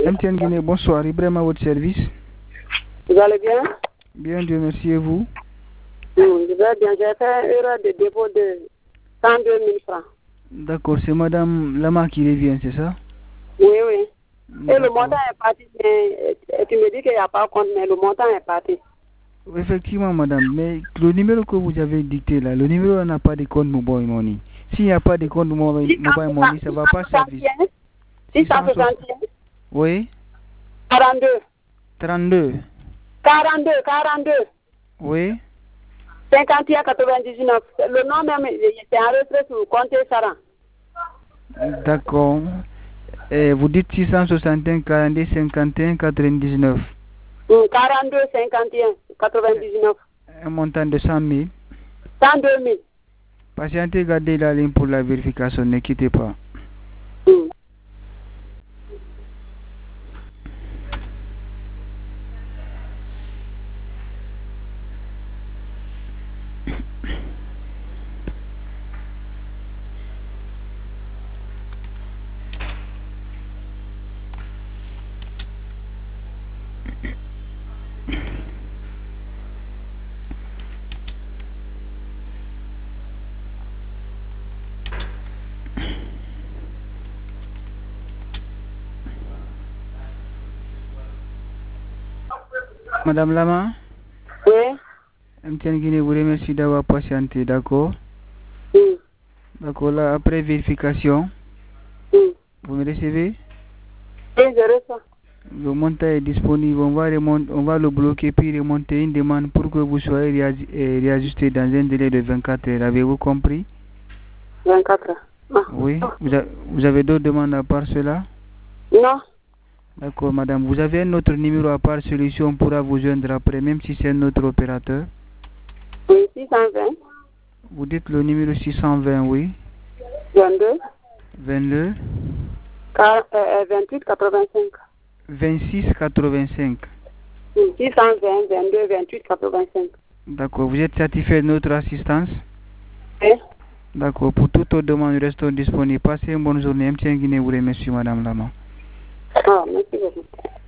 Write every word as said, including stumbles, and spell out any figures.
M T N Guinée, bonsoir. Ibrahim à votre service. Vous allez bien? Bien, Dieu merci, et vous? Oui, je vais bien. J'ai fait un erreur de dépôt de cent deux mille francs. D'accord, c'est Madame Lama qui revient, c'est ça? Oui, oui. Et le montant est parti. Mais, tu me dis qu'il n'y a pas de compte, mais le montant est parti. Effectivement, madame, mais le numéro que vous avez dicté là, le numéro n'a pas de compte Mobile Money. S'il n'y a pas de compte Mobile Money, ça ne va pas servir. six cent soixante et un. Oui. quarante-deux. trente-deux. quarante-deux, quarante-deux. Oui. cinquante et un quatre-vingt-dix-neuf. Le nom même, c'est enregistré sur le compte Saran. D'accord. Et vous dites six cent soixante et un, quarante-deux, cinquante et un, quatre-vingt-dix-neuf. quarante-deux, cinquante et un, quatre-vingt-dix-neuf. Un montant de cent mille. cent deux mille. Patientez, gardez la ligne pour la vérification, ne quittez pas. Mm. Madame Lama? Oui. M T N Guinée vous remercie d'avoir patienté, d'accord? Mm. D'accord, là, après vérification, Mm. vous me recevez? Oui, je reçois. Le montant est disponible, on va, remonter, on va le bloquer puis remonter une demande pour que vous soyez réajusté dans un délai de vingt-quatre heures. Avez-vous compris? vingt-quatre heures. Ah. Oui. Vous, a, vous avez d'autres demandes à part cela? Non. D'accord, madame. Vous avez un autre numéro à part celui-ci, on pourra vous joindre après, même si c'est un autre opérateur? Oui, six cent vingt. Vous dites le numéro six cent vingt, oui. vingt-deux. vingt-deux. vingt-huit quatre-vingt-cinq. vingt-six quatre-vingt-cinq. six cent vingt, vingt-deux, vingt-huit quatre-vingt-cinq. D'accord. Vous êtes satisfait de notre assistance? Oui. D'accord. Pour toute autre demande, nous restons disponibles. Passez une bonne journée. M T N Guinée vous remercie, madame Lama. Ah, merci beaucoup.